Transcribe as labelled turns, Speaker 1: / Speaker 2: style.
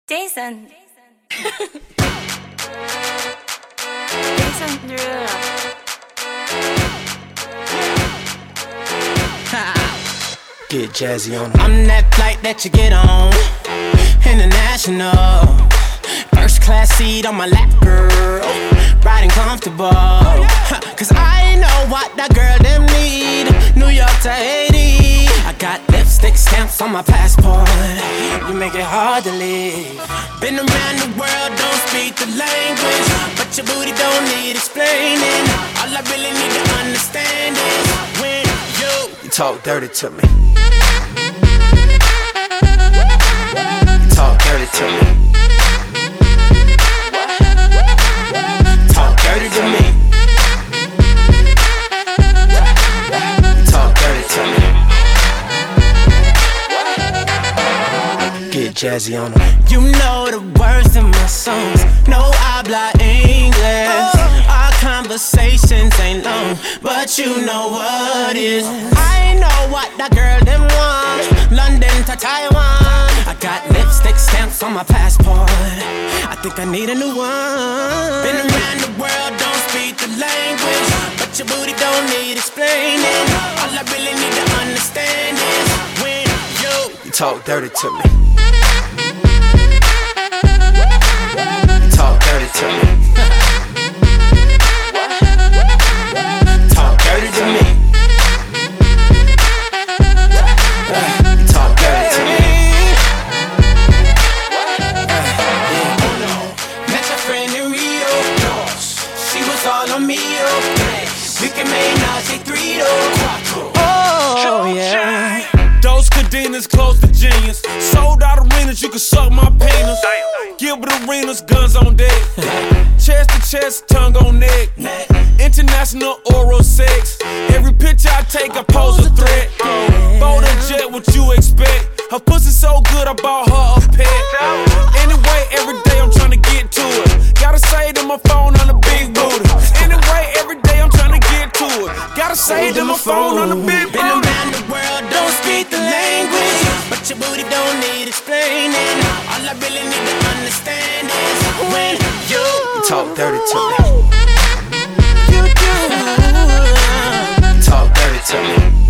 Speaker 1: Jason. Jason Derulo.
Speaker 2: Get jazzy on them. I'm that flight that you get on, international. First class seat on my lap, girl, riding comfortable. Cause I know what that girl them need. New York to Haiti, I got lipstick stamps on my passport. You make it hard to leave. Been around the world, don't speak the language, but your booty don't need explaining. All I really need to understand is when you talk dirty to me. You talk dirty to me. Talk dirty to me. You talk dirty to me. Get jazzy on them. You know the words in my songs. No habla English. Our conversations ain't long, but you know what is. I know what that girl them want. London to Taiwan. I got lipstick stamps on my passport. I think I need a new one. Been around the world, don't speak the language, but your booty don't need explaining. All I really need to understand is when you talk dirty to me. You talk dirty to me. Talk dirty to me. Talk dirty to me. Met your friend in Rio. She was all on me. We can make Nazi 3 Oh yeah.
Speaker 3: Those cadenas close to genius. Sold out arenas, you can suck my penis. Gilbert Arenas, guns on deck. Chest to chest, tongue on neck. International oral sex. Every picture I take, I pose a threat. Bold and jet, what you expect? Her pussy so good, I bought her a pet. Anyway, every day I'm trying to get to it. Gotta say to my phone on the big booty. Anyway, every day I'm trying to get to it. Gotta say to my phone on the big booty.
Speaker 2: Been around the world, don't speak the language, but your booty don't need explaining. All I really need to understand is when you talk dirty to me. You talk dirty to me.